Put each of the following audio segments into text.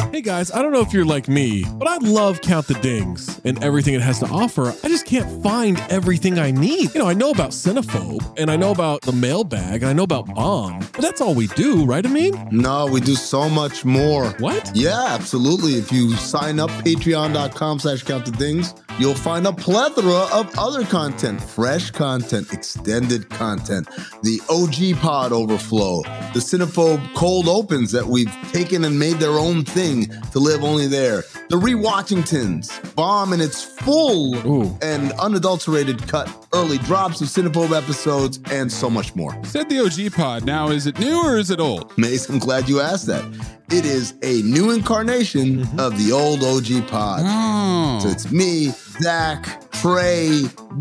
Hey guys, I don't know if you're like me, but I love Count the Dings and everything it has to offer. I just can't find everything I need. I know about Cinephobe, and I know about the mailbag, and I know about Bomb, but that's all we do, right, Amin? No, we do so much more. What? Yeah, absolutely. If you sign up, patreon.com/countthedings, you'll find a plethora of other content, fresh content, extended content, the OG Pod Overflow, the Cinephobe Cold Opens that we've taken and made their own thing to live only there, the Rewatchingtons, Bomb in its full and unadulterated cut, early drops of Cinephobe episodes, and so much more. You said the OG Pod. Now, is it new or is it old? Mace, I'm glad you asked that. It is a new incarnation of the old OG Pod. Oh. So it's me, Zach, Trey,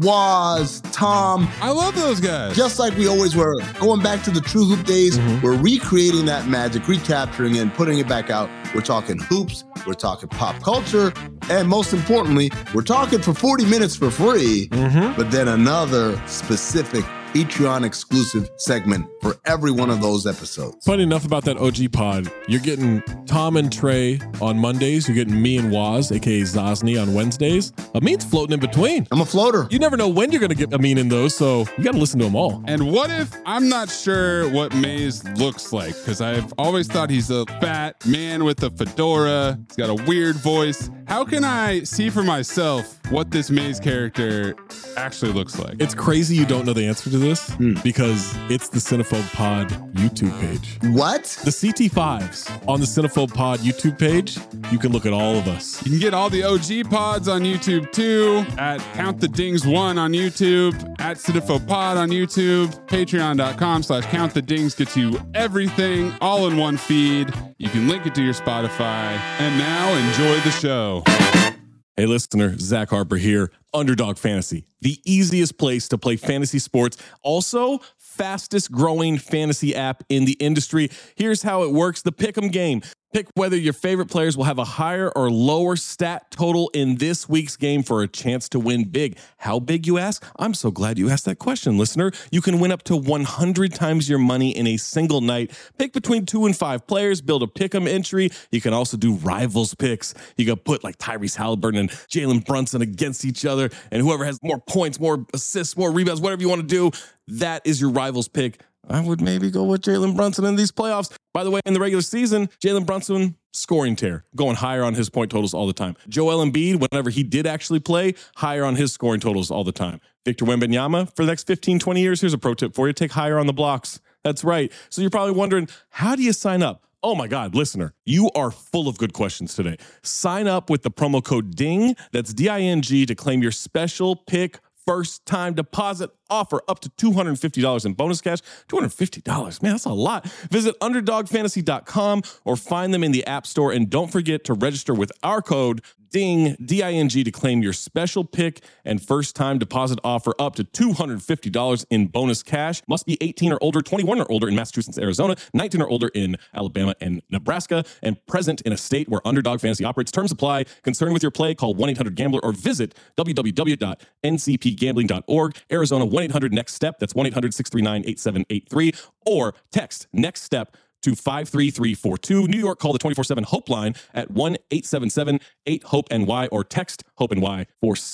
Waz, Tom. I love those guys. Just like we always were. Going back to the True Hoop days, we're recreating that magic, recapturing it, and putting it back out. We're talking hoops, we're talking pop culture, and most importantly, we're talking for 40 minutes for free, but then another specific Patreon exclusive segment for every one of those episodes. Funny enough about that OG Pod, you're getting Tom and Trey on Mondays, you're getting me and Waz, aka Zosny, on Wednesdays. Amin's floating in between. I'm a floater. You never know when you're going to get Amin in those, so you got to listen to them all. And what if I'm not sure what Maze looks like? Because I've always thought he's a fat man with a fedora. He's got a weird voice. How can I see for myself what this Maze character actually looks like? It's crazy you don't know the answer to this because it's the Cinephobe Pod YouTube page. What? The CT5s on the Cinephobe Pod YouTube page, you can look at all of us. You can get all the OG pods on YouTube too, at Count the Dings 1 on YouTube, at Cinephobe Pod on YouTube, patreon.com/Count the Dings gets you everything all in one feed. You can link it to your Spotify. And now enjoy the show. Hey listener, Zach Harper here, Underdog Fantasy, the easiest place to play fantasy sports. Also, fastest growing fantasy app in the industry. Here's how it works. The Pick'em game. Pick whether your favorite players will have a higher or lower stat total in this week's game for a chance to win big. How big, you ask? I'm so glad you asked that question, listener. You can win up to 100 times your money in a single night. Pick between 2 and 5 players, build a pick'em entry. You can also do rivals picks. You can put like Tyrese Halliburton and Jalen Brunson against each other, and whoever has more points, more assists, more rebounds, whatever you want to do, that is your rivals pick. I would maybe go with Jalen Brunson in these playoffs. By the way, in the regular season, Jalen Brunson, scoring tear, going higher on his point totals all the time. Joel Embiid, whenever he did actually play, higher on his scoring totals all the time. Victor Wembanyama, for the next 15, 20 years, here's a pro tip for you. Take higher on the blocks. That's right. So you're probably wondering, how do you sign up? Oh my God, listener, you are full of good questions today. Sign up with the promo code DING, that's D-I-N-G, to claim your special pick first time deposit offer up to $250 in bonus cash. $250, man, that's a lot. Visit underdogfantasy.com or find them in the App Store. And don't forget to register with our code DING, D-I-N-G, to claim your special pick and first time deposit offer up to $250 in bonus cash. Must be 18 or older, 21 or older in Massachusetts, Arizona, 19 or older in Alabama and Nebraska, and present in a state where Underdog Fantasy operates. Terms apply. Concerned with your play, call 1-800-GAMBLER or visit www.ncpgambling.org. Arizona 1-800-NEXT-STEP. That's 1-800-639-8783. Or text NEXT STEP to 53342. New York, call the 24/7 Hope line at 1-877-8-HOPE-NY or text HOPE-NY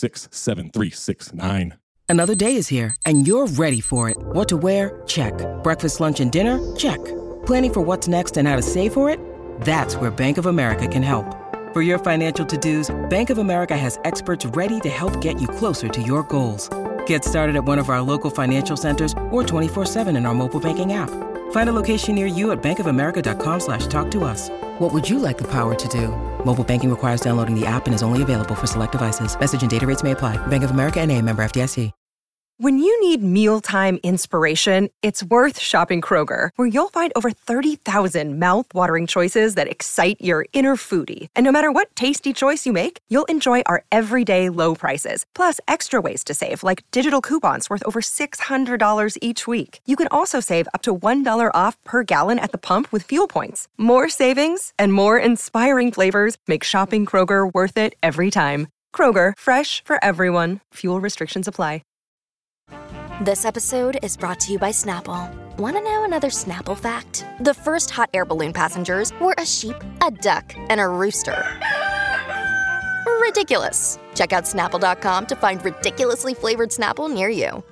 467-369. Another day is here, and you're ready for it. What to wear? Check. Breakfast, lunch, and dinner? Check. Planning for what's next and how to save for it? That's where Bank of America can help. For your financial to-dos, Bank of America has experts ready to help get you closer to your goals. Get started at one of our local financial centers or 24/7 in our mobile banking app. Find a location near you at bankofamerica.com/talktous. What would you like the power to do? Mobile banking requires downloading the app and is only available for select devices. Message and data rates may apply. Bank of America N.A., member FDIC. When you need mealtime inspiration, it's worth shopping Kroger, where you'll find over 30,000 mouth-watering choices that excite your inner foodie. And no matter what tasty choice you make, you'll enjoy our everyday low prices, plus extra ways to save, like digital coupons worth over $600 each week. You can also save up to $1 off per gallon at the pump with fuel points. More savings and more inspiring flavors make shopping Kroger worth it every time. Kroger, fresh for everyone. Fuel restrictions apply. This episode is brought to you by Snapple. Want to know another Snapple fact? The first hot air balloon passengers were a sheep, a duck, and a rooster. Ridiculous. Check out Snapple.com to find ridiculously flavored Snapple near you.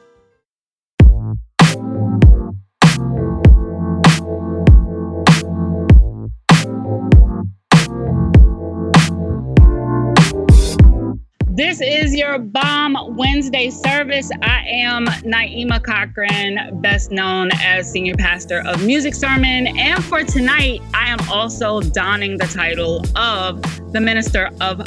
This is your Bomb Wednesday service. I am Naima Cochran, best known as Senior Pastor of Music Sermon. And for tonight, I am also donning the title of the Minister of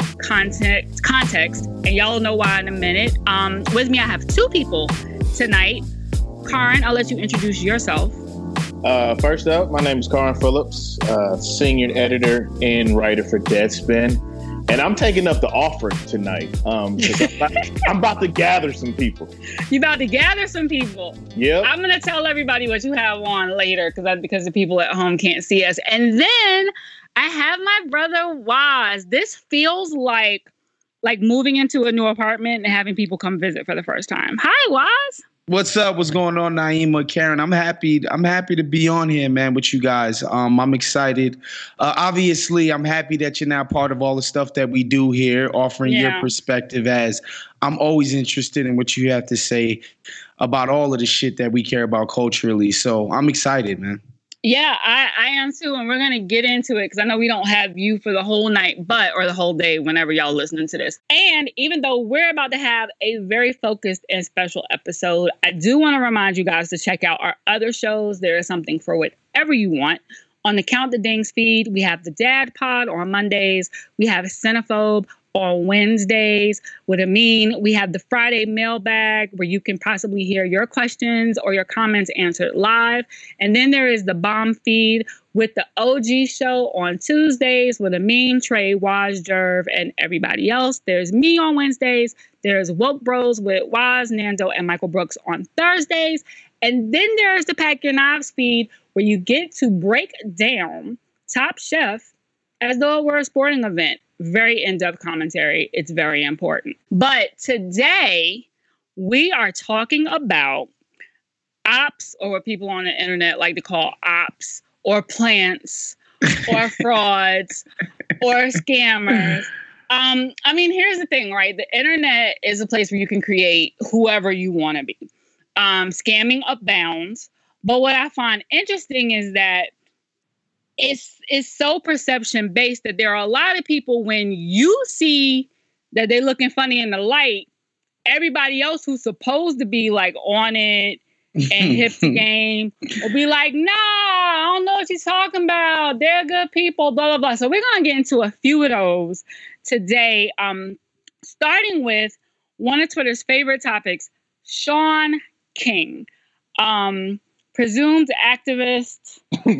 Context. And y'all know why in a minute. With me, I have two people tonight. Karan, I'll let you introduce yourself. First up, my name is Karan Phillips, senior editor and writer for Deadspin. And I'm taking up the offering tonight. I'm about to gather some people. You about to gather some people? Yep. I'm going to tell everybody what you have on later because the people at home can't see us. And then I have my brother Waz. This feels like moving into a new apartment and having people come visit for the first time. Hi, Waz. What's up? What's going on, Naima, Karen? I'm happy to be on here, man, with you guys. I'm excited. Obviously, I'm happy that you're now part of all the stuff that we do here, offering your perspective, as I'm always interested in what you have to say about all of the shit that we care about culturally. So I'm excited, man. Yeah, I am too. And we're going to get into it because I know we don't have you for the whole night, or the whole day whenever y'all listening to this. And even though we're about to have a very focused and special episode, I do want to remind you guys to check out our other shows. There is something for whatever you want. On the Count the Dings feed, we have the Dad Pod on Mondays. We have Cinephobe on Wednesdays. With Amin, we have the Friday mailbag where you can possibly hear your questions or your comments answered live. And then there is the Bomb feed with the OG show on Tuesdays with Amin, Trey, Waz, Jerv, and everybody else. There's me on Wednesdays. There's Woke Bros with Waz, Nando, and Michael Brooks on Thursdays. And then there's the Pack Your Knives feed where you get to break down Top Chef as though it were a sporting event. Very in-depth commentary. It's very important. But today, we are talking about ops, or what people on the internet like to call ops, or plants, or frauds, or scammers. Here's the thing, right? The internet is a place where you can create whoever you want to be. Scamming abounds. But what I find interesting is that it's so perception based that there are a lot of people, when you see that they're looking funny in the light, everybody else who's supposed to be like on it and hip to game will be like, nah, I don't know what she's talking about. They're good people, blah, blah, blah. So we're going to get into a few of those today. Starting with one of Twitter's favorite topics, Shaun King, presumed activist,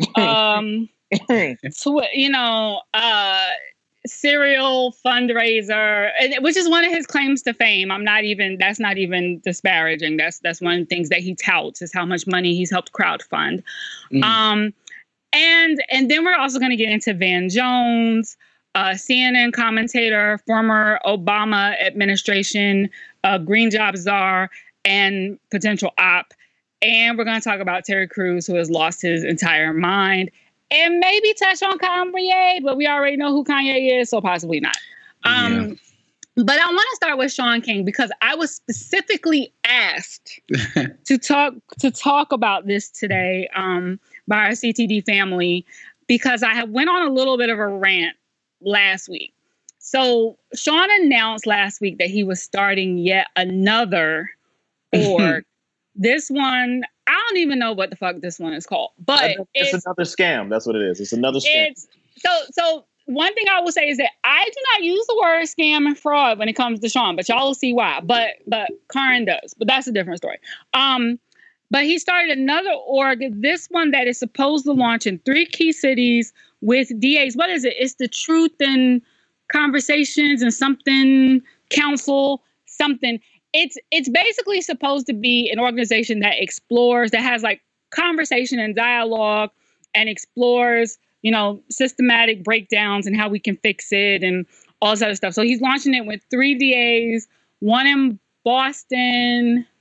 serial fundraiser, which is one of his claims to fame. That's not even disparaging. That's one of the things that he touts, is how much money he's helped crowdfund. And then we're also going to get into Van Jones, CNN commentator, former Obama administration, green job czar, and potential op. And we're going to talk about Terry Crews, who has lost his entire mind. And maybe touch on Kanye, but we already know who Kanye is, so possibly not. But I want to start with Shaun King because I was specifically asked to talk about this today by our CTD family because I went on a little bit of a rant last week. So Shaun announced last week that he was starting yet another org. This one, I don't even know what the fuck this one is called, but it's another scam. That's what it is. It's another scam. So one thing I will say is that I do not use the word scam and fraud when it comes to Shaun, but y'all will see why. But Karan does, but that's a different story. But he started another org, this one that is supposed to launch in 3 key cities with DAs. What is it? It's the Truth and Conversations and something Council, something. It's basically supposed to be an organization that has like conversation and dialogue and explores, systematic breakdowns and how we can fix it and all this other stuff. So he's launching it with 3 DAs, one in Boston,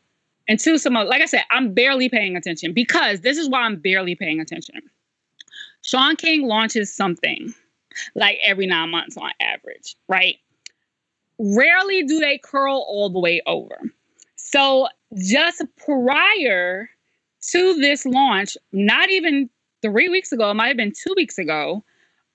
And two, like I said, I'm barely paying attention because this is why I'm barely paying attention. Shaun King launches something like every 9 months on average, right? Rarely do they curl all the way over. So just prior to this launch, not even 3 weeks ago, it might have been 2 weeks ago,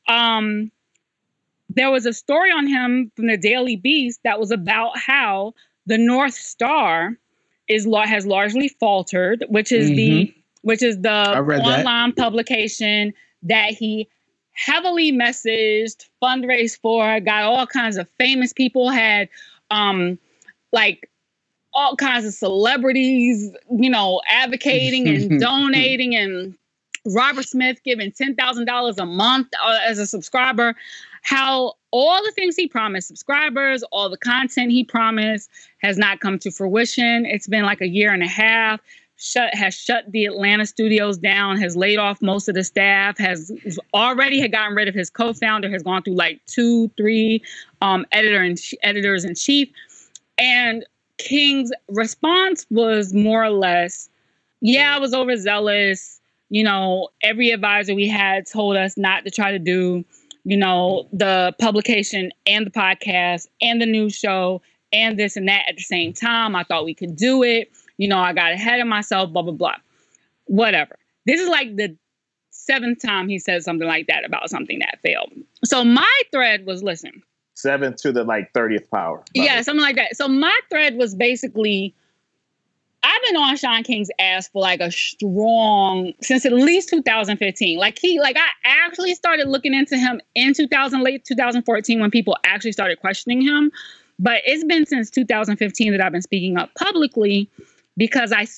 there was a story on him from the Daily Beast that was about how the North Star has largely faltered, which is the online publication that he heavily messaged, fundraised for, got all kinds of famous people, had like all kinds of celebrities, advocating and donating, and Robert Smith giving $10,000 a month as a subscriber. How all the things he promised subscribers, all the content he promised has not come to fruition. It's been like a year and a half. Has shut the Atlanta studios down, has laid off most of the staff, had gotten rid of his co-founder, has gone through like 2-3 editors in chief. And King's response was more or less, yeah, I was overzealous. Every advisor we had told us not to try to do, the publication and the podcast and the news show and this and that at the same time. I thought we could do it. I got ahead of myself, blah, blah, blah. Whatever. This is like the 7th time he said something like that about something that failed. So my thread was, listen. 7 to the 30th power. Yeah, something like that. So my thread was basically, I've been on Shaun King's ass for like since at least 2015. I actually started looking into him in late 2014 when people actually started questioning him. But it's been since 2015 that I've been speaking up publicly, because I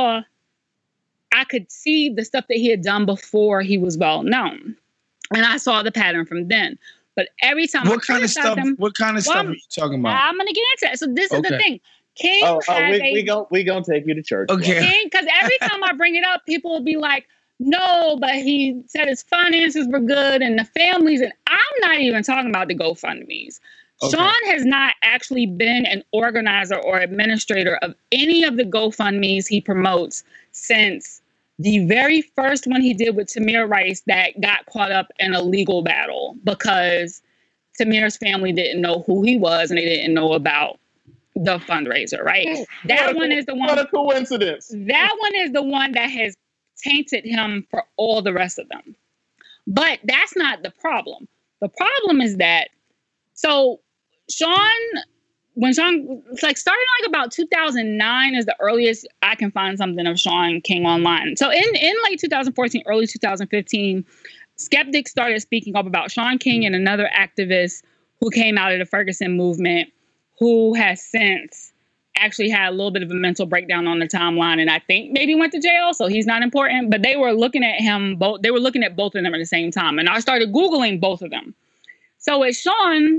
could see the stuff that he had done before he was well known. And I saw the pattern from then. But every time what kind of stuff are you talking about? I'm going to get into it. So this is the thing. King we gonna take you to church. Okay. Because every time I bring it up, people will be like, no, but he said his finances were good and the families. And I'm not even talking about the GoFundMes. Okay. Shaun has not actually been an organizer or administrator of any of the GoFundMes he promotes since the very first one he did with Tamir Rice that got caught up in a legal battle because Tamir's family didn't know who he was and they didn't know about the fundraiser, right? What a coincidence. That one is the one that has tainted him for all the rest of them. But that's not the problem. The problem is that, so it's like starting like about 2009 is the earliest I can find something of Shaun King online. So in late 2014, early 2015, skeptics started speaking up about Shaun King and another activist who came out of the Ferguson movement, who has since actually had a little bit of a mental breakdown on the timeline, and I think maybe went to jail, so he's not important. But they were looking at him both. They were looking at both of them at the same time, and I started Googling both of them. So with Shaun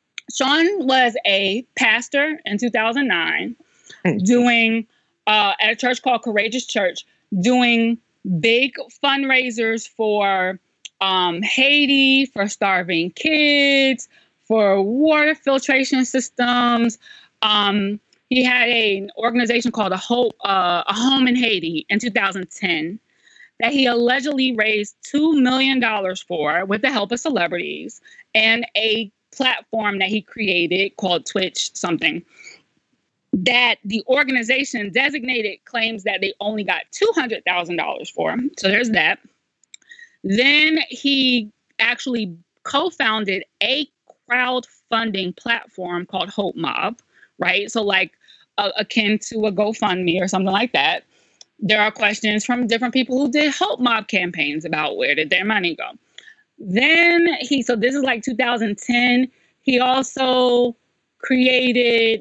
was a pastor in 2009, doing at a church called Courageous Church, doing big fundraisers for Haiti, for starving kids, for water filtration systems. He had an organization called A Home in Haiti in 2010 that he allegedly raised $2 million for with the help of celebrities, and a platform that he created called Twitch something that the organization designated claims that they only got $200,000 for. So there's that. Then he actually co-founded a crowdfunding platform called Hope Mob, right? So like akin to a GoFundMe or something like that. There are questions from different people who did Hope Mob campaigns about where did their money go. Then so this is like 2010. He also created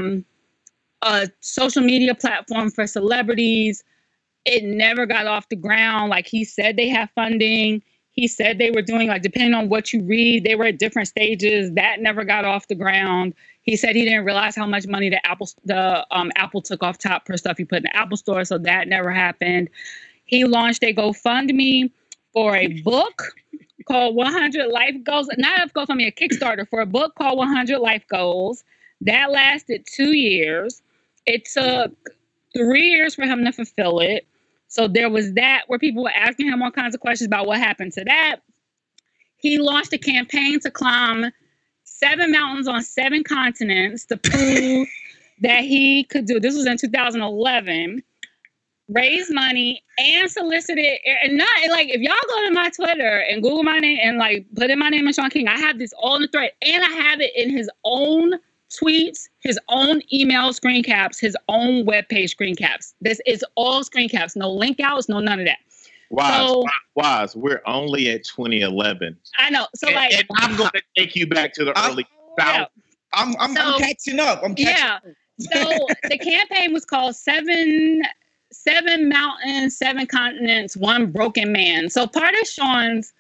a social media platform for celebrities. It never got off the ground. Like he said, they have funding. He said they were doing, like, depending on what you read, they were at different stages. That never got off the ground. He said he didn't realize how much money Apple took off top per stuff he put in the Apple Store, so that never happened. He launched a GoFundMe for a book called 100 Life Goals, not a GoFundMe, a Kickstarter for a book called 100 Life Goals. That lasted 2 years. It took 3 years for him to fulfill it. So there was that where people were asking him all kinds of questions about what happened to that. He launched a campaign to climb 7 mountains on 7 continents to prove that he could do. This was in 2011. Raise money and solicited, and not like if y'all go to my Twitter and Google my name and like put in my name and Sean King, I have this all in the thread, and I have it in his own tweets, his own email screen caps, his own webpage screen caps. This is all screen caps, no link outs, no none of that. Wise. We're only at 2011. I know. So and I'm going to take you back to the early 2000s. I'm catching up. So the campaign was called Seven Mountains, 7 Continents, 1 Broken Man. So part of Sean's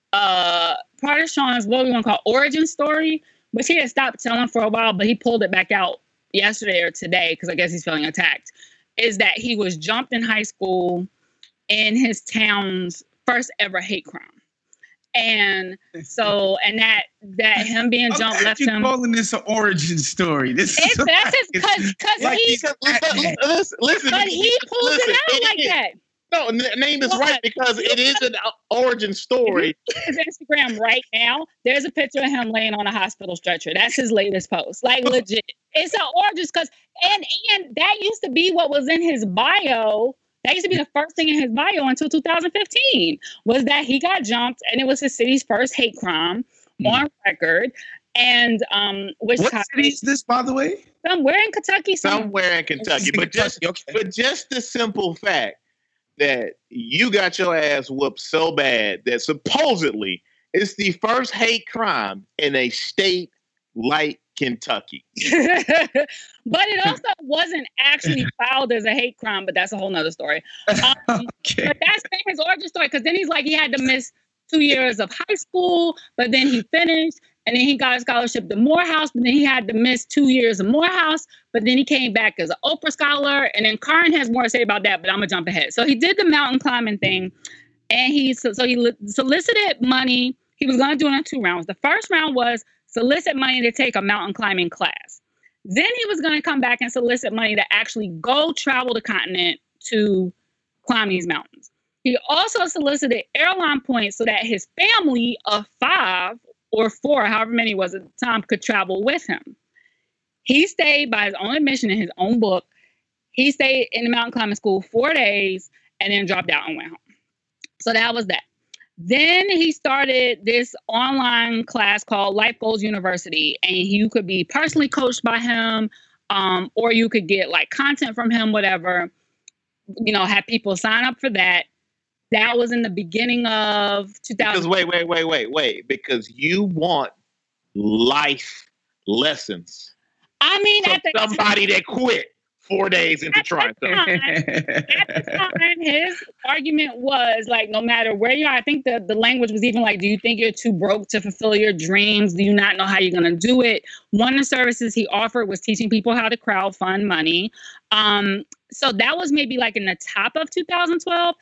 what we want to call origin story, which he had stopped telling for a while, but he pulled it back out yesterday or today because I guess he's feeling attacked, is that he was jumped in high school in his town's first ever hate crime. And so, and that him being jumped left him. Calling this an origin story. This is that's because listen. But he pulled it out like that. No, name is right because it is an origin story. His Instagram right now, there's a picture of him laying on a hospital stretcher. That's his latest post. Like legit, it's an origin because and that used to be what was in his bio. That used to be the first thing in his bio until 2015 was that he got jumped and it was his city's first hate crime on record. And what city is this, by the way? Somewhere in Kentucky. Somewhere in Kentucky. But just the simple fact that you got your ass whooped so bad that supposedly it's the first hate crime in a state like Kentucky. But it also wasn't actually filed as a hate crime, but that's a whole nother story. Okay. But that's been his origin story because then he's like, he had to miss 2 years of high school, but then he finished and then he got a scholarship to Morehouse, but then he had to miss 2 years of Morehouse, but then he came back as an Oprah scholar. And then Karan has more to say about that, but I'm gonna jump ahead. So he did the mountain climbing thing and he solicited money. He was gonna do it in 2 rounds. The first round was solicit money to take a mountain climbing class. Then he was going to come back and solicit money to actually go travel the continent to climb these mountains. He also solicited airline points so that his family of 5 or 4, however many it was at the time, could travel with him. He stayed by his own admission in his own book. He stayed in the mountain climbing school 4 days and then dropped out and went home. So that was that. Then he started this online class called Life Goals University, and you could be personally coached by him, or you could get like content from him, whatever, have people sign up for that. That was in the beginning of 2000. Because wait, because you want life lessons. I mean, from somebody that quit 4 days into trying something. At the time, his argument was like, no matter where you are, I think the language was even like, do you think you're too broke to fulfill your dreams? Do you not know how you're going to do it? One of the services he offered was teaching people how to crowdfund money. So that was maybe like in the top of 2012.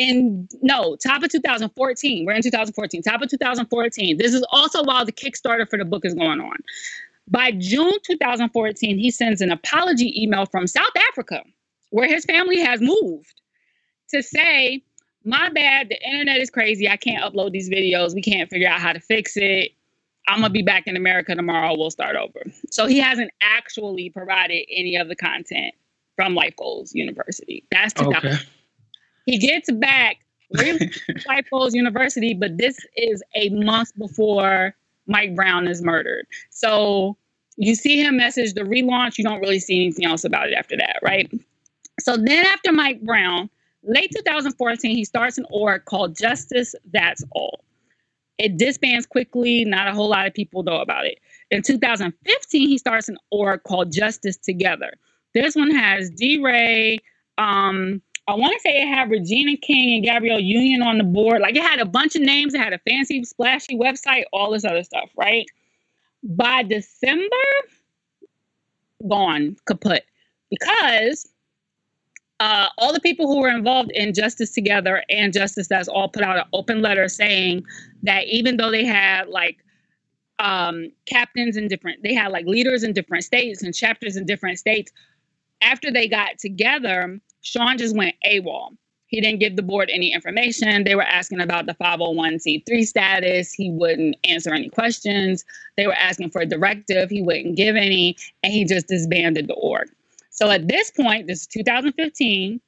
Top of 2014. We're in 2014. Top of 2014. This is also while the Kickstarter for the book is going on. By June 2014, he sends an apology email from South Africa, where his family has moved, to say, my bad, the internet is crazy. I can't upload these videos. We can't figure out how to fix it. I'm going to be back in America tomorrow. We'll start over. So he hasn't actually provided any of the content from Life Goals University. That's 2000. Okay. He gets back Life Goals University, but this is a month before Mike Brown is murdered. So you see him message the relaunch. You don't really see anything else about it after that, right? So then after Mike Brown, late 2014, he starts an org called Justice That's All. It disbands quickly. Not a whole lot of people know about it. In 2015, he starts an org called Justice Together. This one has D-Ray. I want to say it had Regina King and Gabrielle Union on the board. Like it had a bunch of names. It had a fancy, splashy website, all this other stuff, right? By December, gone, kaput. Because all the people who were involved in Justice Together and Justice That's All put out an open letter saying that even though they had like captains in different, they had like leaders in different states and chapters in different states, after they got together, Sean just went AWOL. He didn't give the board any information. They were asking about the 501c3 status. He wouldn't answer any questions. They were asking for a directive. He wouldn't give any, and he just disbanded the org. So at this point, this is 2015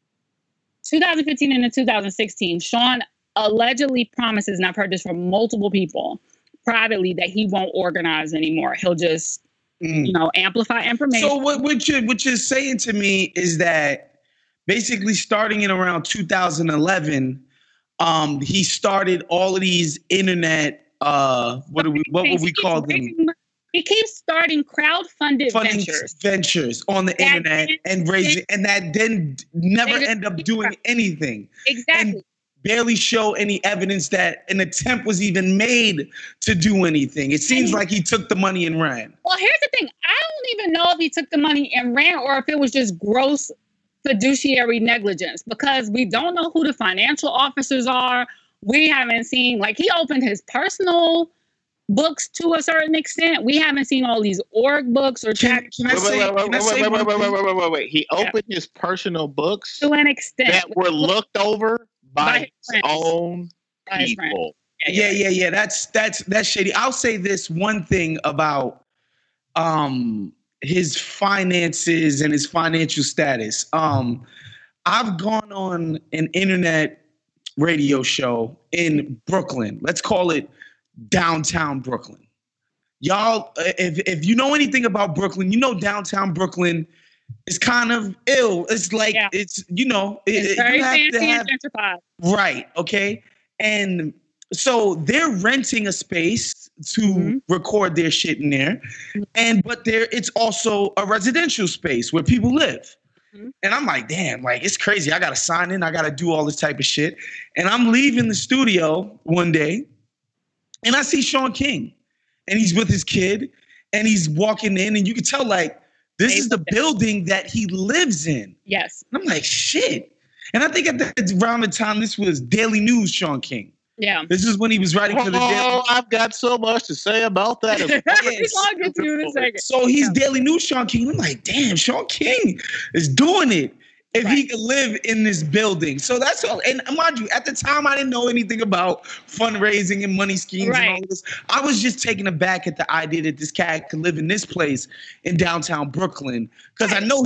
into 2016, Sean allegedly promises, and I've heard this from multiple people privately, that he won't organize anymore. He'll just, amplify information. So what you're saying to me is that basically starting in around 2011, he started all of these internet, what would we call them? He keeps starting crowdfunded ventures on the internet and raising, and that then never end up doing anything. Exactly. And barely show any evidence that an attempt was even made to do anything. It seems like he took the money and ran. Well, here's the thing. I don't even know if he took the money and ran or if it was just gross fiduciary negligence, because we don't know who the financial officers are. We haven't seen, he opened his personal books to a certain extent. We haven't seen all these org books or Wait. He opened his personal books to an extent that were looked over by his own people. Yeah. That's shady. I'll say this one thing about his finances and his financial status. I've gone on an internet radio show in Brooklyn. Let's call it downtown Brooklyn. Y'all, if you know anything about Brooklyn, you know downtown Brooklyn is kind of ill. It's it's very fancy and gentrified. Right. Okay. And so they're renting a space to record their shit in there. But it's also a residential space where people live. And I'm like, damn, it's crazy. I got to sign in. I got to do all this type of shit. And I'm leaving the studio one day and I see Sean King and he's with his kid and he's walking in and you can tell this is the building that he lives in. Yes. And I'm like, shit. And I think around the time this was Daily News Sean King. Yeah. This is when he was writing for the Daily News. I've got so much to say about that. I'll get to you in a second. So he's Daily News Sean King. I'm like, damn, Sean King is doing it. If he could live in this building. So that's all. And mind you, at the time, I didn't know anything about fundraising and money schemes and all this. I was just taken aback at the idea that this cat could live in this place in downtown Brooklyn. Because I know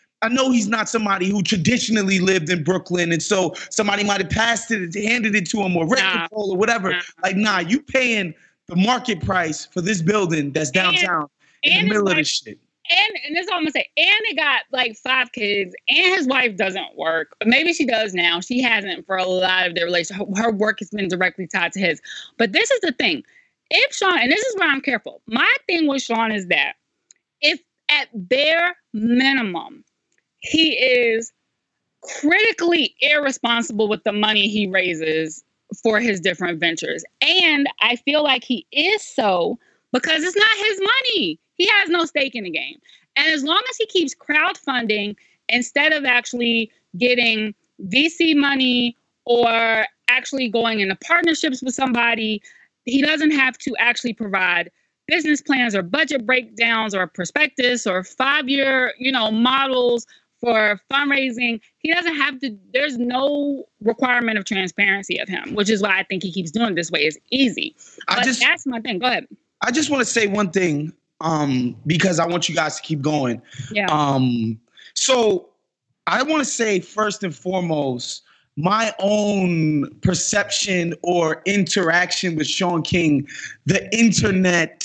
he's not somebody who traditionally lived in Brooklyn. And so somebody might have handed it to him or rent control or whatever. You paying the market price for this building that's downtown in the middle of this shit. And this is all I'm gonna say. And they got 5 kids, and his wife doesn't work. Maybe she does now. She hasn't for a lot of their relationship. Her work has been directly tied to his. But this is the thing. If Sean, and this is where I'm careful. My thing with Sean is that if at bare minimum he is critically irresponsible with the money he raises for his different ventures, and I feel like he is so because it's not his money. He has no stake in the game. And as long as he keeps crowdfunding instead of actually getting VC money or actually going into partnerships with somebody, he doesn't have to actually provide business plans or budget breakdowns or prospectus or 5-year, models for fundraising. He doesn't have to, there's no requirement of transparency of him, which is why I think he keeps doing it this way. It's easy. But that's my thing. Go ahead. I just want to say one thing. Because I want you guys to keep going. Yeah. So I want to say first and foremost, my own perception or interaction with Sean King, the internet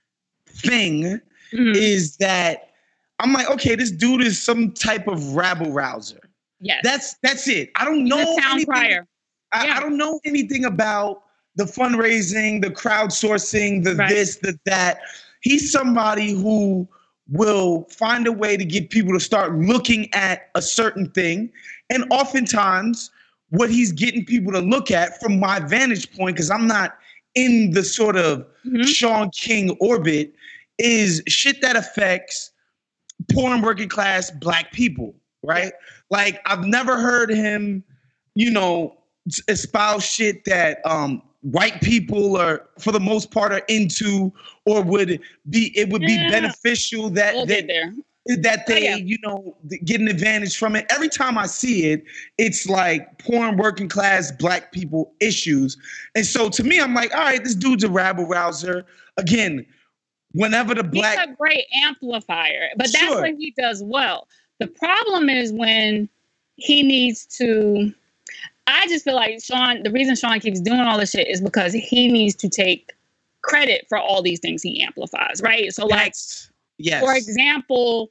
thing is that I'm like, okay, this dude is some type of rabble rouser. Yes. That's it. I don't know anything. I don't know anything about the fundraising, the crowdsourcing, this, the that. He's somebody who will find a way to get people to start looking at a certain thing. And oftentimes what he's getting people to look at from my vantage point, because I'm not in the sort of Sean King orbit, is shit that affects poor and working class Black people, right? I've never heard him, espouse shit that white people are, for the most part, are into, or would be beneficial that we'll get there. that they, get an advantage from it. Every time I see it, it's like pouring working class black people issues. And so to me, I'm like, all right, this dude's a rabble rouser. Again, whenever the black... He's a great amplifier, but that's what he does well. The problem is when he needs to... I just feel like the reason Sean keeps doing all this shit is because he needs to take credit for all these things he amplifies, right? So for example,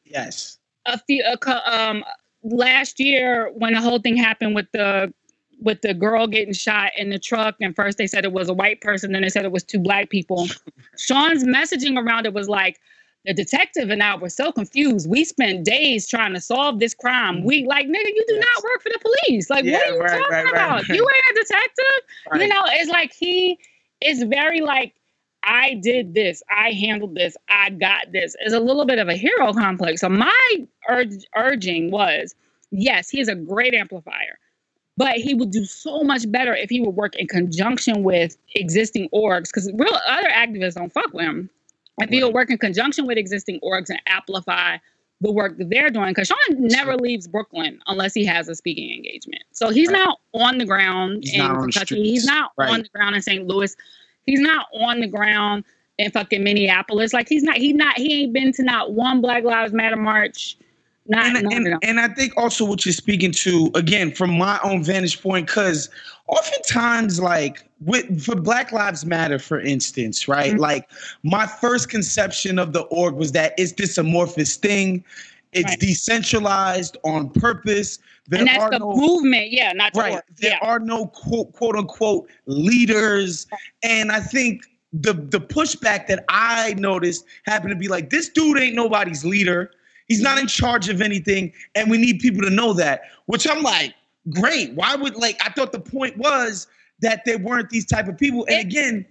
last year when the whole thing happened with the girl getting shot in the truck, and first they said it was a white person, then they said it was 2 black people. Sean's messaging around it was like, the detective and I were so confused. We spent days trying to solve this crime. We nigga, you do not work for the police. Like, what are you talking about? You ain't a detective. Right. It's like he is very like, I did this. I handled this. I got this. It's a little bit of a hero complex. So my urging was, yes, he's a great amplifier, but he would do so much better if he would work in conjunction with existing orgs, because real other activists don't fuck with him. If he would work in conjunction with existing orgs and amplify the work that they're doing, because Sean never leaves Brooklyn unless he has a speaking engagement. So he's not on the ground in Kentucky. He's not on the ground in St. Louis. He's not on the ground in fucking Minneapolis. Like he ain't been to not one Black Lives Matter march. And I think also what you're speaking to, again, from my own vantage point, because oftentimes, for Black Lives Matter, for instance, right? Mm-hmm. Like, my first conception of the org was that it's this amorphous thing. It's decentralized on purpose. And that's the movement, not the org. There are no quote unquote leaders. And I think the pushback that I noticed happened to be like, this dude ain't nobody's leader. He's not in charge of anything, and we need people to know that, which I'm like, great. Why would, I thought the point was that there weren't these type of people. And again,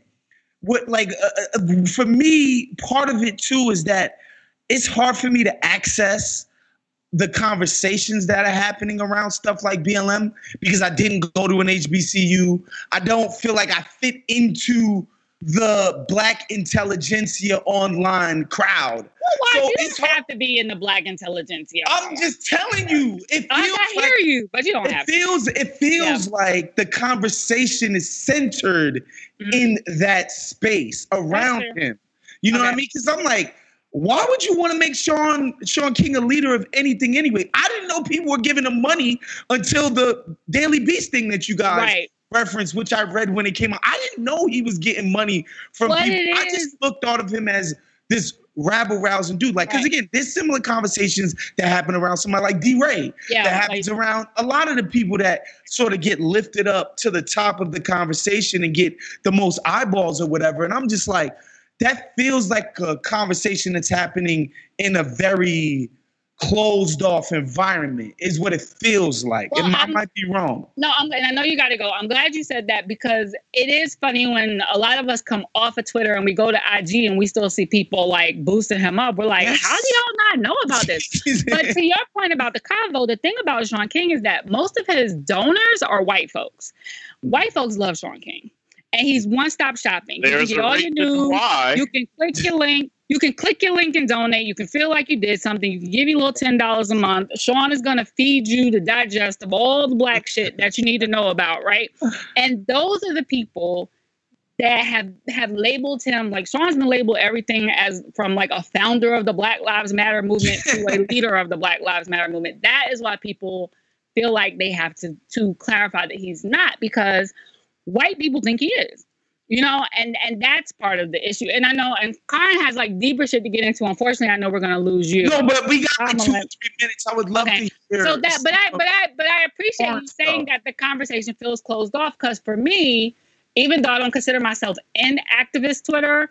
for me, part of it too is that it's hard for me to access the conversations that are happening around stuff like BLM because I didn't go to an HBCU. I don't feel like I fit into the Black intelligentsia online crowd. Well, why do you have to be in the Black intelligentsia? I'm just telling you. I hear you, but you don't have to. It feels like the conversation is centered in that space around him. You know what I mean? Because I'm like, why would you want to make Sean King a leader of anything anyway? I didn't know people were giving him money until the Daily Beast thing that you guys reference, which I read when it came out. I didn't know he was getting money from people. I just thought of him as this rabble rousing dude. Because again, there's similar conversations that happen around somebody like D-Ray. That happens around a lot of the people that sort of get lifted up to the top of the conversation and get the most eyeballs or whatever. And I'm just like, that feels like a conversation that's happening in a very closed off environment is what it feels like. Well, I might be wrong. No, and I know you got to go. I'm glad you said that because it is funny when a lot of us come off of Twitter and we go to IG and we still see people boosting him up. We're like, how do y'all not know about this? But to your point about the convo, the thing about Sean King is that most of his donors are white folks. White folks love Sean King. And he's one-stop shopping. You can get all your news. You can click your link. You can click your link and donate. You can feel like you did something. You can give you a little $10 a month. Sean is going to feed you the digest of all the Black shit that you need to know about, right? And those are the people that have labeled him, Sean's been labeled everything as from a founder of the Black Lives Matter movement to a leader of the Black Lives Matter movement. That is why people feel like they have to clarify that he's not, because white people think he is, and that's part of the issue. And I know, and Karin has deeper shit to get into. Unfortunately, I know we're gonna lose you. No, but we got 2 or 3 minutes. I would love to hear. So that, but I appreciate you saying that the conversation feels closed off, because for me, even though I don't consider myself in activist Twitter,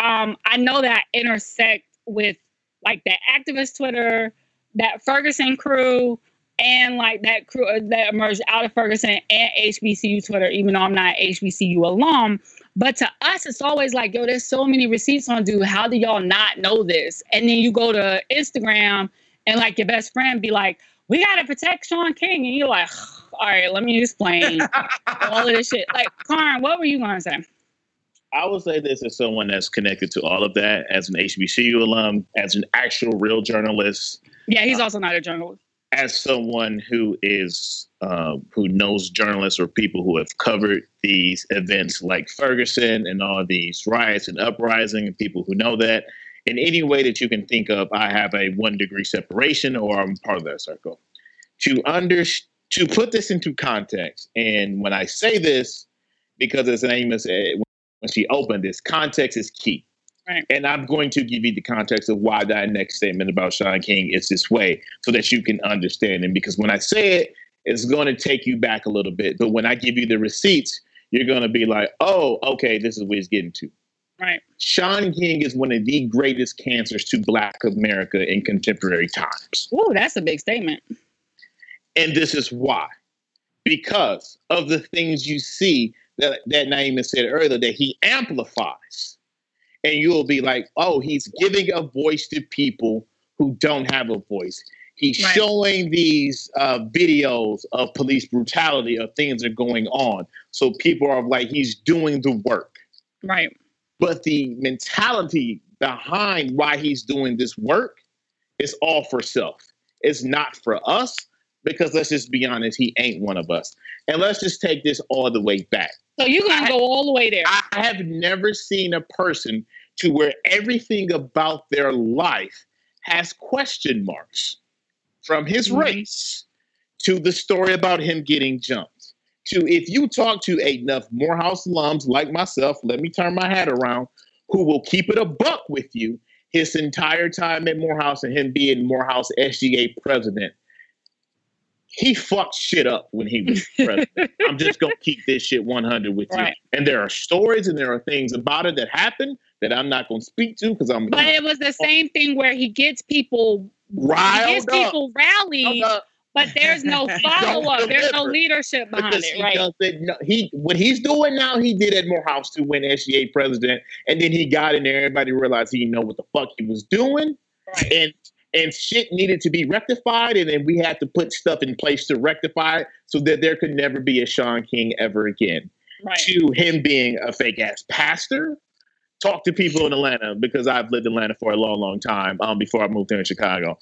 I know that I intersect with that activist Twitter, that Ferguson crew. And that crew that emerged out of Ferguson and HBCU Twitter, even though I'm not an HBCU alum. But to us, it's always yo, there's so many receipts on dude. How do y'all not know this? And then you go to Instagram and your best friend be like, we got to protect Sean King. And you're like, all right, let me explain all of this shit. Karin, what were you going to say? I will say this as someone that's connected to all of that, as an HBCU alum, as an actual real journalist. Yeah, he's also not a journalist. As someone who is who knows journalists or people who have covered these events like Ferguson and all these riots and uprising, and people who know that in any way that you can think of, I have a 1 degree separation, or I'm part of that circle. To put this into context, and when I say this, because as Naima said when she opened this, context is key. Right. And I'm going to give you the context of why that next statement about Shaun King is this way, so that you can understand it. Because when I say it, it's going to take you back a little bit. But when I give you the receipts, you're going to be like, oh, okay, this is what he's getting to. Right. Shaun King is one of the greatest cancers to Black America in contemporary times. Ooh, that's a big statement. And this is why. Because of the things you see that Naima said earlier, that he amplifies. And you'll be like, oh, he's giving a voice to people who don't have a voice. He's showing these videos of police brutality, of things that are going on. So people are like, he's doing the work. Right. But the mentality behind why he's doing this work is all for self. It's not for us, because let's just be honest, he ain't one of us. And let's just take this all the way back. So you're going to go all the way there. I have never seen a person to where everything about their life has question marks, from his race to the story about him getting jumped. To if you talk to enough Morehouse alums like myself, let me turn my hat around, who will keep it a buck with you his entire time at Morehouse and him being Morehouse SGA president. He fucked shit up when he was president. I'm just going to keep this shit 100 with you. And there are stories and there are things about it that happened that I'm not going to speak to because I'm. But it was the same thing where he gets people riled, he gets people rallied, but there's no follow up. There's no leadership behind it, right? What he's doing now, he did at Morehouse to win SGA president, and then he got in there. Everybody realized he didn't know what the fuck he was doing, and shit needed to be rectified, and then we had to put stuff in place to rectify it so that there could never be a Shaun King ever again. Right. To him being a fake ass pastor. Talk to people in Atlanta, because I've lived in Atlanta for a long, long time before I moved here in Chicago.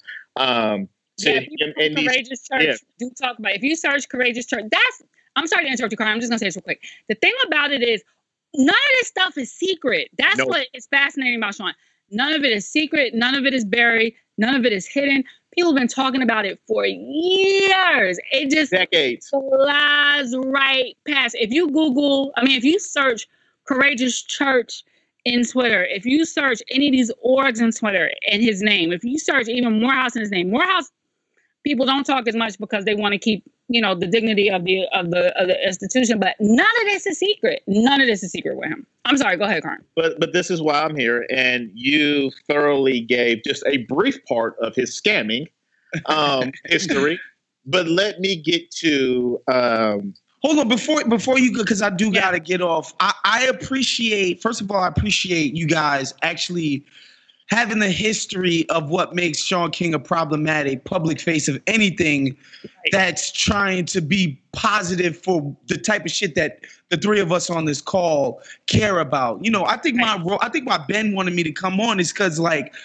Courageous Church do talk about it. If you search Courageous Church, I'm sorry to interrupt you, Carl. I'm just going to say this real quick. The thing about it is none of this stuff is secret. That's what is fascinating about Shaun. None of it is secret. None of it is buried. None of it is hidden. People have been talking about it for years. It just decades flies right past. If you search Courageous Church in Twitter, if you search any of these orgs in Twitter and his name, if you search even Morehouse in his name, Morehouse people don't talk as much because they want to keep, the dignity of the institution. But none of this is secret. None of this is secret with him. I'm sorry. Go ahead, Karn. But this is why I'm here, and you thoroughly gave just a brief part of his scamming history. But let me get to. Hold on, before you go, because I do gotta get off. I appreciate, first of all, I appreciate you guys actually having the history of what makes Shaun King a problematic public face of anything that's trying to be positive for the type of shit that the three of us on this call care about. I think why Ben wanted me to come on is because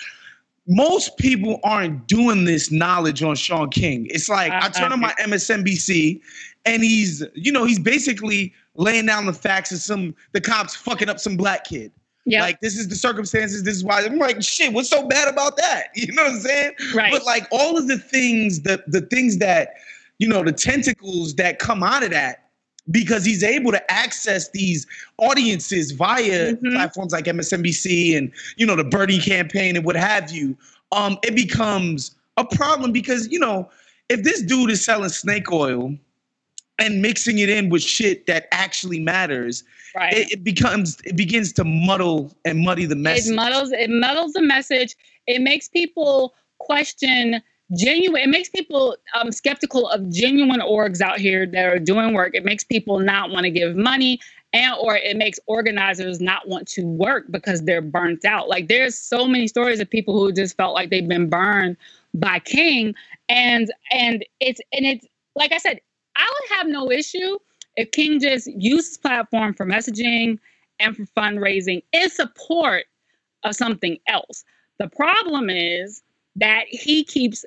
most people aren't doing this knowledge on Shaun King. It's like I turn on my MSNBC and he's basically laying down the facts of the cops fucking up some black kid. Yeah. Like, this is the circumstances. This is why. I'm like, shit, what's so bad about that? You know what I'm saying? Right. But all of the things, the things that, the tentacles that come out of that, because he's able to access these audiences via platforms like MSNBC and, the Bernie campaign and what have you, it becomes a problem because, if this dude is selling snake oil and mixing it in with shit that actually matters, it begins to muddy the message. It muddles the message. It makes people question it makes people skeptical of genuine orgs out here that are doing work. It makes people not want to give money, or it makes organizers not want to work because they're burnt out. There's so many stories of people who just felt like they've been burned by King, and it's like I said, I would have no issue if King just used his platform for messaging and for fundraising in support of something else. The problem is that he keeps,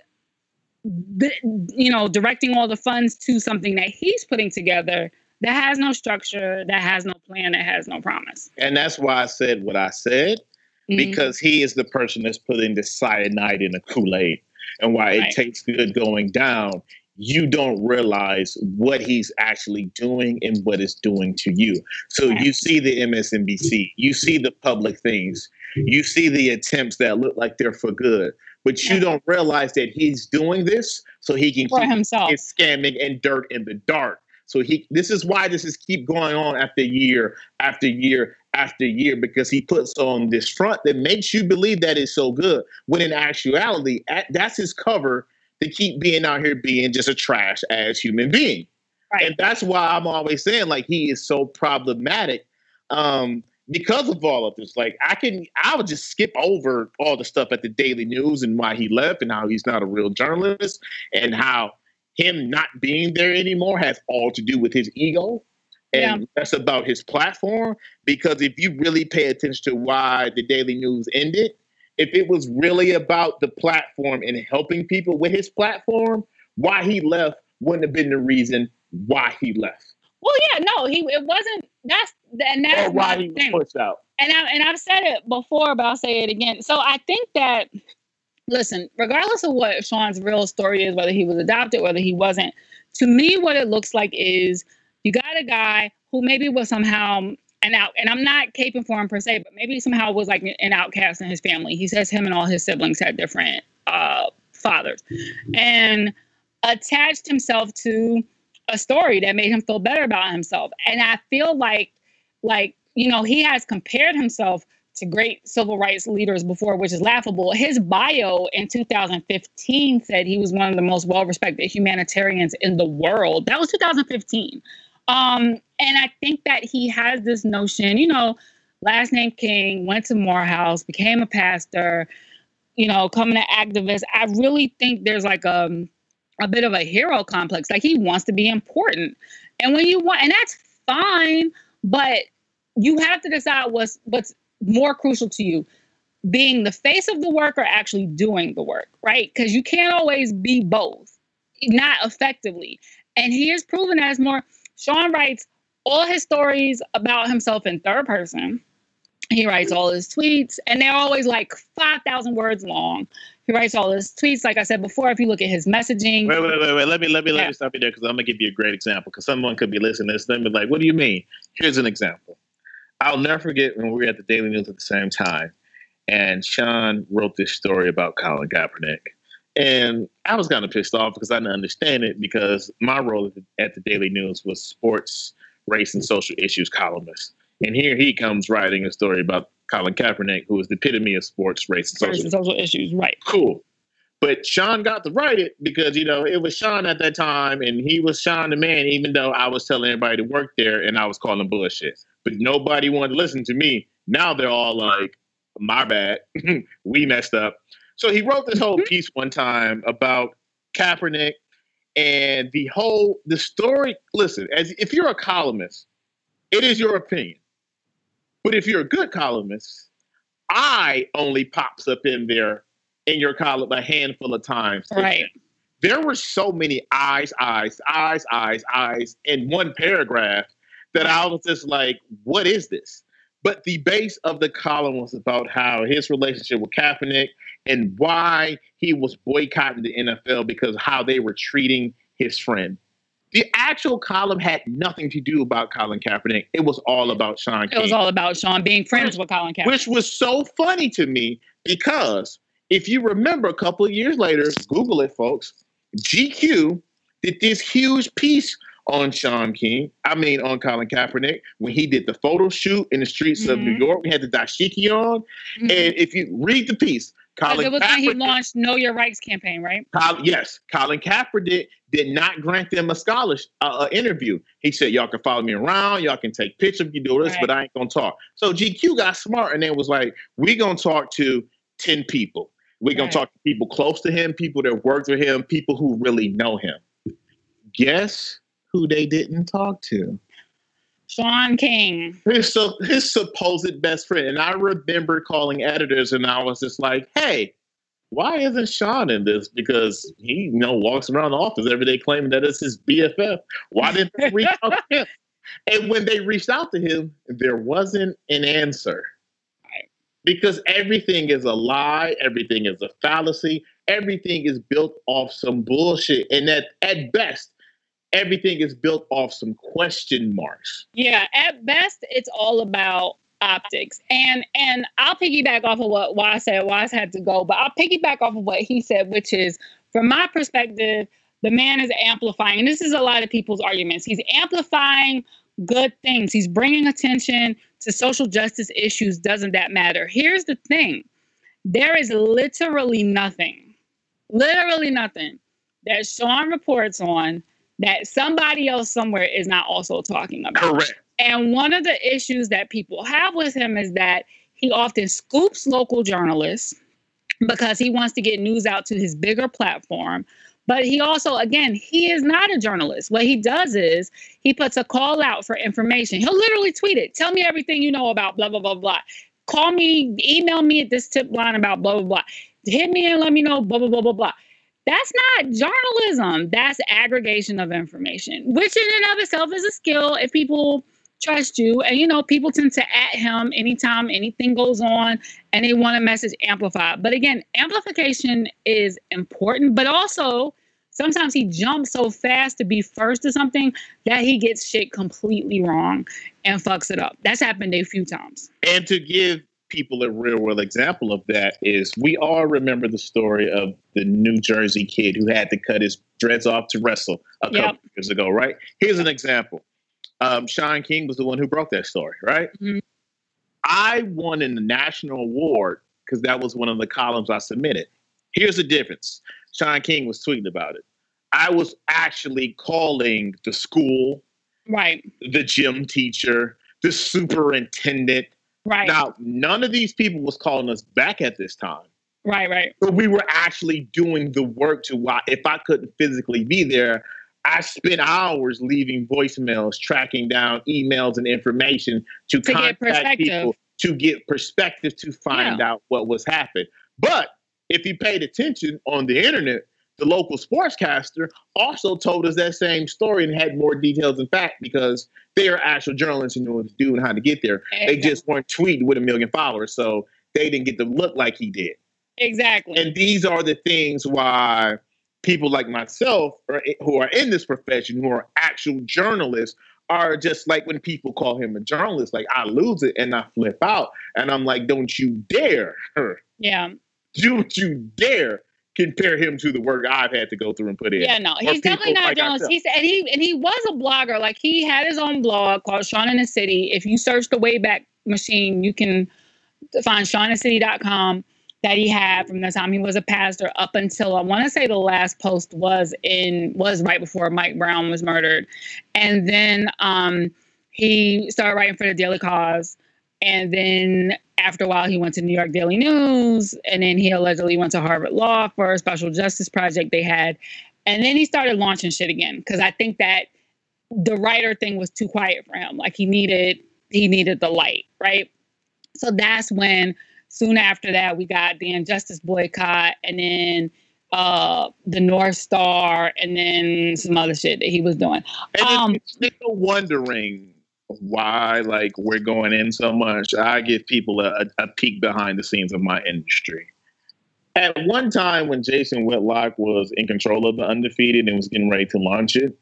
directing all the funds to something that he's putting together that has no structure, that has no plan, that has no promise. And that's why I said what I said, because he is the person that's putting the cyanide in the Kool-Aid. And while it tastes good going down, you don't realize what he's actually doing and what it's doing to you. So you see the MSNBC, you see the public things, you see the attempts that look like they're for good, but you don't realize that he's doing this so he can keep himself scamming and dirt in the dark. So this is why this is keep going on after year after year after year, because he puts on this front that makes you believe that it's so good, when in actuality, that's his cover to keep being out here being just a trash ass human being. Right. And that's why I'm always saying, like, he is so problematic because of all of this. Like, I would just skip over all the stuff at the Daily News and why he left and how he's not a real journalist and how him not being there anymore has all to do with his ego. And that's about his platform. Because if you really pay attention to why the Daily News ended, if it was really about the platform and helping people with his platform, why he left wouldn't have been the reason why he left. Well, yeah, no, it wasn't. That's why he was pushed out. And I've said it before, but I'll say it again. So I think that, listen, regardless of what Sean's real story is, whether he was adopted, whether he wasn't, to me, what it looks like is you got a guy who maybe was somehow and I'm not caping for him per se, but maybe somehow was like an outcast in his family. He says him and all his siblings had different fathers, and attached himself to a story that made him feel better about himself. And I feel like he has compared himself to great civil rights leaders before, which is laughable. His bio in 2015 said he was one of the most well-respected humanitarians in the world. That was 2015. And I think that he has this notion, last name King, went to Morehouse, became a pastor, coming an activist. I really think there's like a bit of a hero complex. Like, he wants to be important. And and that's fine, but you have to decide what's more crucial to you, being the face of the work or actually doing the work, right? Because you can't always be both, not effectively. And he has proven as more. Sean writes all his stories about himself in third person. He writes all his tweets, and they're always like 5,000 words long. He writes all his tweets. Like I said before, if you look at his messaging. Wait. Let me stop you there, because I'm going to give you a great example, because someone could be listening to this and be like, what do you mean? Here's an example. I'll never forget when we were at the Daily News at the same time, and Sean wrote this story about Colin Kaepernick. And I was kind of pissed off because I didn't understand it, because my role at the Daily News was sports, race, and social issues columnist. And here he comes writing a story about Colin Kaepernick, who is the epitome of sports, race, and social issues. Right. Cool. But Sean got to write it because, it was Sean at that time, and he was Sean the man, even though I was telling everybody to work there and I was calling bullshit. But nobody wanted to listen to me. Now they're all like, my bad. We messed up. So he wrote this whole piece one time about Kaepernick and the story. Listen, if you're a columnist, it is your opinion. But if you're a good columnist, I only pops up in your column a handful of times. Right. There were so many eyes in one paragraph that I was just like, what is this? But the base of the column was about how his relationship with Kaepernick and why he was boycotting the NFL because how they were treating his friend. The actual column had nothing to do about Colin Kaepernick. It was all about Sean King. It was all about Sean being friends with Colin Kaepernick. Which was so funny to me, because if you remember a couple of years later, Google it, folks, GQ did this huge piece on Colin Kaepernick, when he did the photo shoot in the streets of New York. We had the dashiki on. And if you read the piece, it was when he launched Know Your Rights campaign, right? Yes. Colin Kaepernick did not grant them a scholarship interview. He said, y'all can follow me around. Y'all can take pictures if you do this, but I ain't going to talk. So GQ got smart and then was like, we're going to talk to 10 people. We're going to talk to people close to him, people that worked with him, people who really know him. Guess who they didn't talk to? Sean King. His supposed best friend. And I remember calling editors and I was just like, hey, why isn't Sean in this? Because he, walks around the office every day claiming that it's his BFF. Why didn't they reach out to him? And when they reached out to him, there wasn't an answer. Because everything is a lie. Everything is a fallacy. Everything is built off some bullshit. And at best, everything is built off some question marks. Yeah, at best, it's all about optics. And I'll piggyback off of what Waz said. Waz had to go, but I'll piggyback off of what he said, which is, from my perspective, the man is amplifying. And this is a lot of people's arguments. He's amplifying good things. He's bringing attention to social justice issues. Doesn't that matter? Here's the thing. There is literally nothing that Sean reports on that somebody else somewhere is not also talking about. Correct. And one of the issues that people have with him is that he often scoops local journalists because he wants to get news out to his bigger platform. But he also, again, he is not a journalist. What he does is he puts a call out for information. He'll literally tweet it. Tell me everything you know about blah, blah, blah, blah. Call me, email me at this tip line about blah, blah, blah. Hit me and let me know blah, blah, blah, blah, blah. That's not journalism. That's aggregation of information, which in and of itself is a skill if people trust you. And, people tend to at him anytime anything goes on and they want a message amplified. But again, amplification is important, but also sometimes he jumps so fast to be first to something that he gets shit completely wrong and fucks it up. That's happened a few times. And to give people a real world example of that is we all remember the story of the New Jersey kid who had to cut his dreads off to wrestle a couple years ago, right? Here's an example. Sean King was the one who broke that story, right? Mm-hmm. I won a national award because that was one of the columns I submitted. Here's the difference. Sean King was tweeting about it. I was actually calling the school, right? The gym teacher, the superintendent. Right. Now, none of these people was calling us back at this time. Right. But we were actually doing the work to why, if I couldn't physically be there, I spent hours leaving voicemails, tracking down emails and information to contact people, to get perspective, to find out what was happening. But if you paid attention on the internet, the local sportscaster also told us that same story and had more details and fact because they are actual journalists and knew what to do and how to get there. Exactly. They just weren't tweeting with 1 million followers, so they didn't get to look like he did. Exactly. And these are the things why people like myself who are in this profession, who are actual journalists, are just like when people call him a journalist, like I lose it and I flip out. And I'm like, don't you dare. Yeah. Don't you dare compare him to the work I've had to go through and put in. Yeah, no, he's definitely not a journalist. He said, and he was a blogger. Like he had his own blog called Sean in the City. If you search the Wayback Machine, you can find SeanInCity.com that he had from the time he was a pastor up until I want to say the last post was right before Mike Brown was murdered. And then he started writing for the Daily Cause. And then after a while, he went to New York Daily News. And then he allegedly went to Harvard Law for a special justice project they had. And then he started launching shit again. Because I think that the writer thing was too quiet for him. Like he needed the light, right? So that's when soon after that, we got the Injustice Boycott and then the North Star and then some other shit that he was doing. And it's still wondering why we're going in so much. I give people a peek behind the scenes of my industry. At one time when Jason Whitlock was in control of the Undefeated and was getting ready to launch it,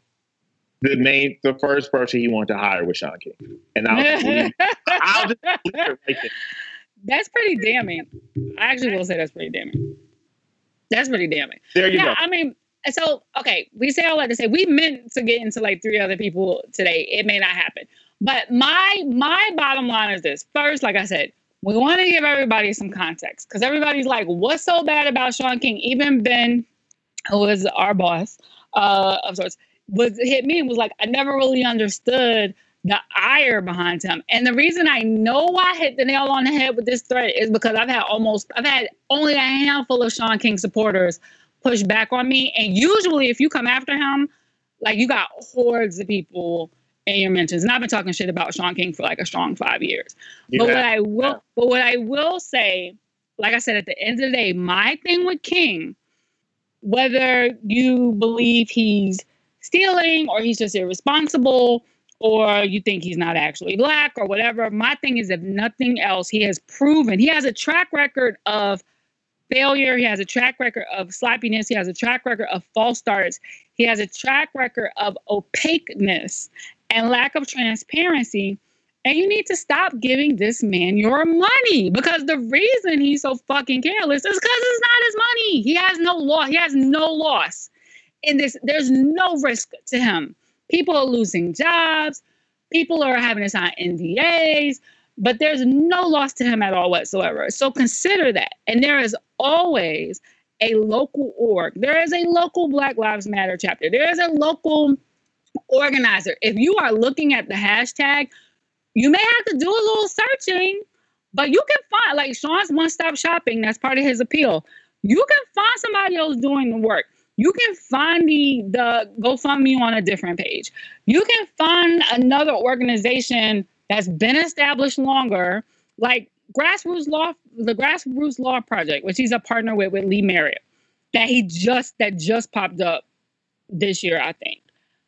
the first person he wanted to hire was Sean King. And I'll just leave it right there. That's pretty damning. I actually will say that's pretty damning. That's pretty damning. There you go. I mean, so, okay, we say all that to say we meant to get into 3 other people today. It may not happen. But my bottom line is this. First, like I said, we want to give everybody some context because everybody's like, what's so bad about Sean King? Even Ben, who is our boss of sorts, hit me and was like, I never really understood the ire behind him. And the reason I know I hit the nail on the head with this thread is because I've had only a handful of Sean King supporters push back on me. And usually if you come after him, you got hordes of people in your mentions. And I've been talking shit about Sean King for like a strong 5 years. Yeah. But what I will say, like I said, at the end of the day, my thing with King, whether you believe he's stealing or he's just irresponsible or you think he's not actually black or whatever, my thing is, if nothing else, he has proven, he has a track record of failure. He has a track record of sloppiness. He has a track record of false starts. He has a track record of opaqueness and lack of transparency. And you need to stop giving this man your money, because the reason he's so fucking careless is because it's not his money. He has no loss. He has no loss in this. There's no risk to him. People are losing jobs. People are having to sign NDAs, but there's no loss to him at all whatsoever. So consider that. And there is always a local org. There is a local Black Lives Matter chapter. There is a local organizer. If you are looking at the hashtag, you may have to do a little searching, but you can find, like Sean's one-stop shopping, that's part of his appeal. You can find somebody else doing the work. You can find the GoFundMe on a different page. You can find another organization that's been established longer, like Grassroots Law, the Grassroots Law Project, which he's a partner with Lee Merritt, that just popped up this year, I think.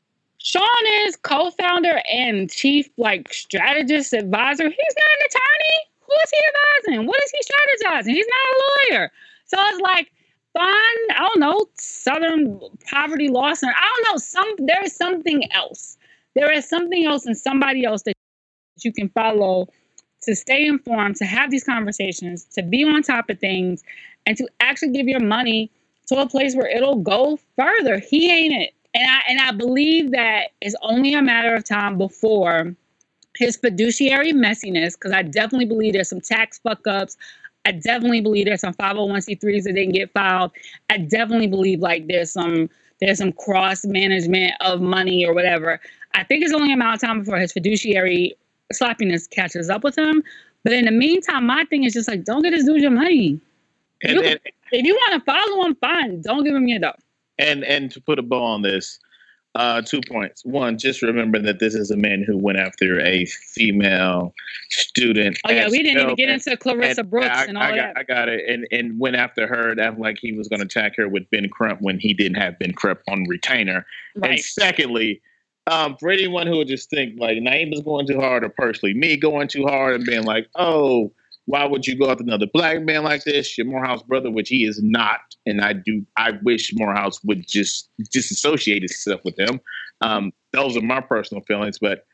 Sean is co-founder and chief strategist advisor. He's not an attorney. Who is he advising? What is he strategizing? He's not a lawyer. So it's like, find, I don't know, Southern Poverty Law Center. I don't know. There is something else. There is something else and somebody else that you can follow to stay informed, to have these conversations, to be on top of things, and to actually give your money to a place where it'll go further. He ain't it. And I believe that it's only a matter of time before his fiduciary messiness, because I definitely believe there's some tax fuck-ups. I definitely believe there's some 501c3s that didn't get filed. I definitely believe there's some cross management of money or whatever. I think it's only a matter of time before his fiduciary sloppiness catches up with him. But in the meantime, my thing is just don't get this dude your money. If you want to follow him, fine. Don't give him your dough. And to put a bow on this, 2 points. One, just remember that this is a man who went after a female student. Oh yeah, we didn't even get into Clarissa Brooks and all that. I got it. And went after her, that like he was going to attack her with Ben Crump when he didn't have Ben Crump on retainer. Right. And secondly, for anyone who would just think Naeem is going too hard, or personally me going too hard and being like, oh, why would you go after another black man like this? Your Morehouse brother, which he is not. And I wish Morehouse would just disassociate himself with him. Those are my personal feelings, but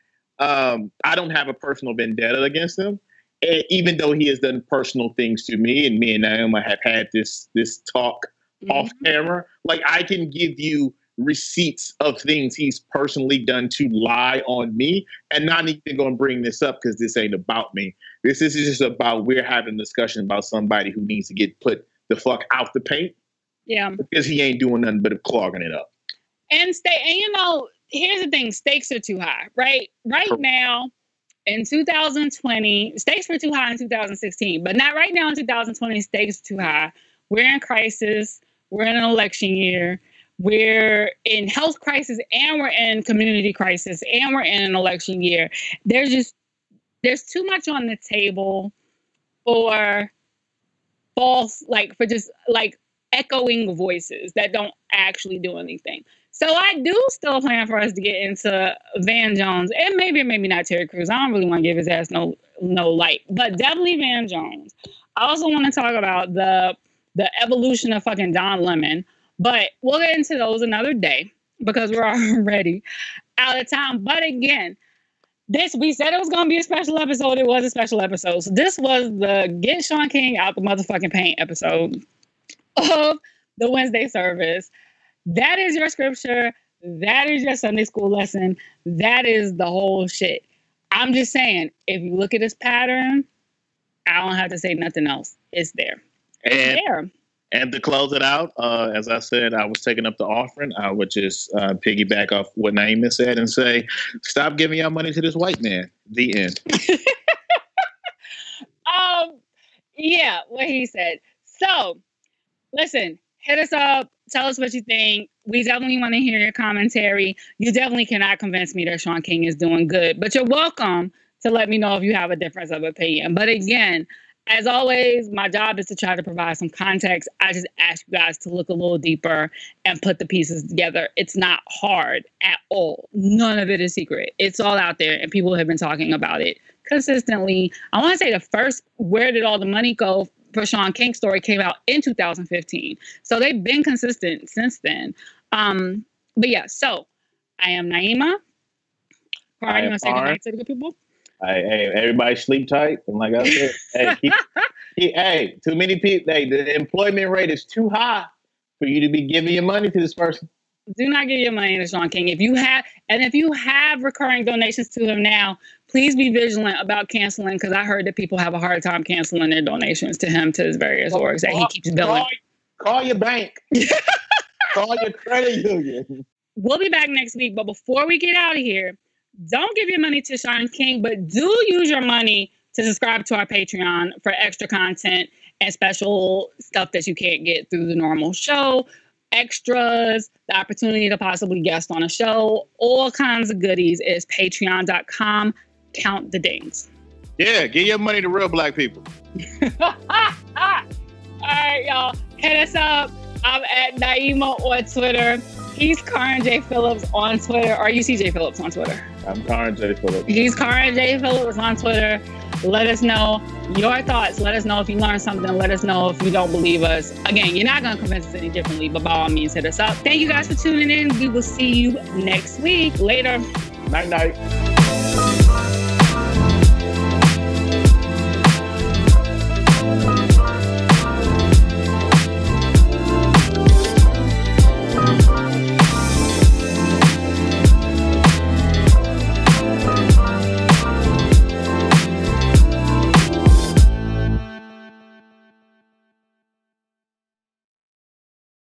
I don't have a personal vendetta against him, even though he has done personal things to me, and me and Naima have had this talk off camera. I can give you receipts of things he's personally done to lie on me, and not even going to bring this up because this ain't about me. This is just about, we're having a discussion about somebody who needs to get put the fuck out the paint. Yeah. Because he ain't doing nothing but clogging it up. And here's the thing, stakes are too high, right? Right now, in 2020, stakes were too high in 2016, but not right now in 2020, stakes are too high. We're in crisis. We're in an election year. We're in health crisis, and we're in community crisis, and we're in an election year. There's too much on the table for echoing voices that don't actually do anything. So I do still plan for us to get into Van Jones, and maybe not Terry Crews. I don't really want to give his ass no light, but definitely Van Jones. I also want to talk about the evolution of fucking Don Lemon. But we'll get into those another day because we're already out of time. But again, we said it was going to be a special episode. It was a special episode. So this was the Get Sean King Out the Motherfucking Paint episode of the Wednesday service. That is your scripture. That is your Sunday school lesson. That is the whole shit. I'm just saying, if you look at this pattern, I don't have to say nothing else. It's there. It's there. And to close it out, as I said, I was taking up the offering. I would just piggyback off what Naima said and say, stop giving your money to this white man. The end. Yeah, what he said. So, listen, hit us up. Tell us what you think. We definitely want to hear your commentary. You definitely cannot convince me that Sean King is doing good, but you're welcome to let me know if you have a difference of opinion. But again, as always, my job is to try to provide some context. I just ask you guys to look a little deeper and put the pieces together. It's not hard at all. None of it is secret. It's all out there, and people have been talking about it consistently. I want to say the first Where Did All the Money Go for Sean King story came out in 2015. So they've been consistent since then. But yeah, so I am Naima. All right, you want to say goodnight to the good people? Hey, everybody sleep tight. And like I said, hey, too many people. Hey, the employment rate is too high for you to be giving your money to this person. Do not give your money to Sean King. If you have recurring donations to him now, please be vigilant about canceling, because I heard that people have a hard time canceling their donations to him, to his various orgs that he keeps billing. Call your bank. Call your credit union. We'll be back next week, but before we get out of here, don't give your money to Sean King, but do use your money to subscribe to our Patreon for extra content and special stuff that you can't get through the normal show. Extras, the opportunity to possibly guest on a show, all kinds of goodies is patreon.com. Count the dings. Yeah, give your money to real black people. All right, y'all. Hit us up. I'm at Naima on Twitter. He's Karan J. Phillips on Twitter. Or you CJ Phillips on Twitter? I'm Karan J. Phillips. He's Karan J. Phillips on Twitter. Let us know your thoughts. Let us know if you learned something. Let us know if you don't believe us. Again, you're not going to convince us any differently, but by all means, hit us up. Thank you guys for tuning in. We will see you next week. Later. Night.